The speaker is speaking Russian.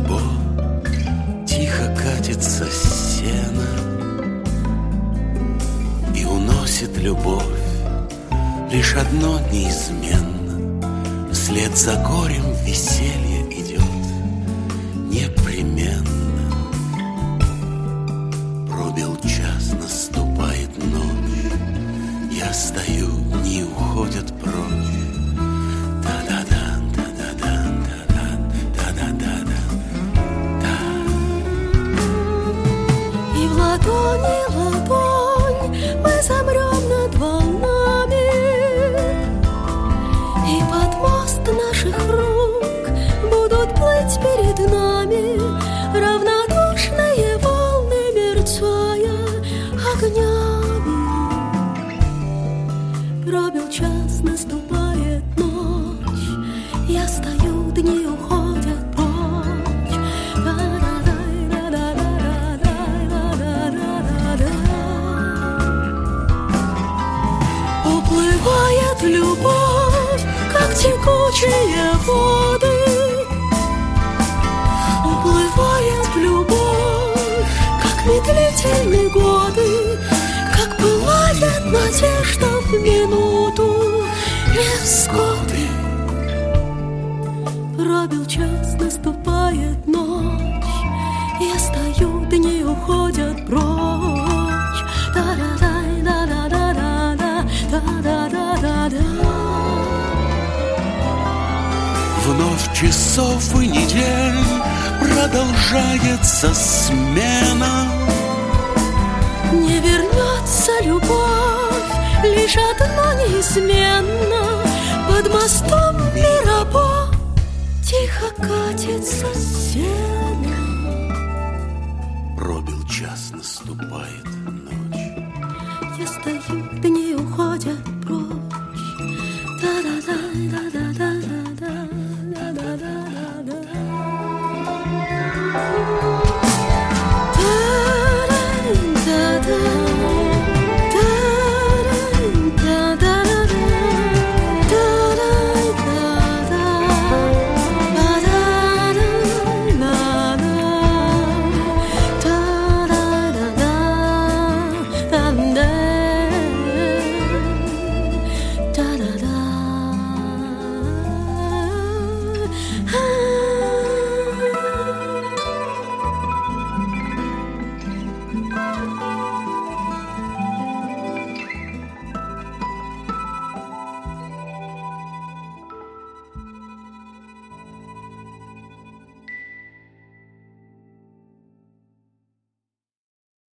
рабо тихо катится сено и уносит любовь. Лишь одно неизменно: вслед за горем веселье идет непременно. Пробил час, наступает ночь, я стою, дни уходят прочь. И в ладони ладонь мы замрем над волнами, и под мост наших рук будут плыть перед нами равнодушные волны, мерцая огнями. Пробил час, наступает ночь, я стою, дни уходят прочь. Уплывает любовь, как текучие воды. Уплывает любовь, как медлительные годы, как пылает надежда в минуту невзгоды. Пробил час, наступает ночь, я стою, дни уходят прочь. Вновь часов и недель продолжается смена. Не вернется любовь, лишь одно неизменно: под мостом Мирабо тихо катится сено. Пробил час, наступает ночь, Я стою,